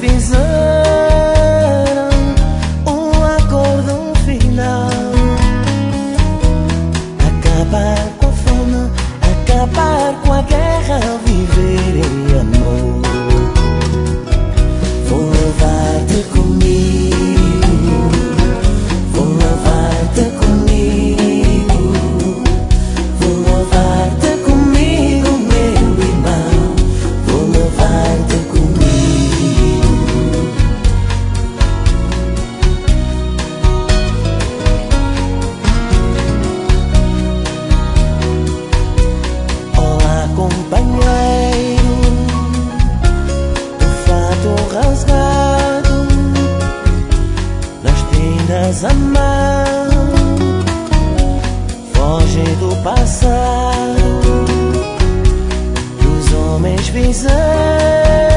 fizeram um acordo final: acabar com a fome, acabar com a guerra, viver em amor. Vou levar-te comigo, vou levar-te comigo, vou levar-te comigo, meu irmão, vou levar-te comigo. Olá, companheiro do fato rasgado, nas tendas a mão, foge do passado que os homens fizeram.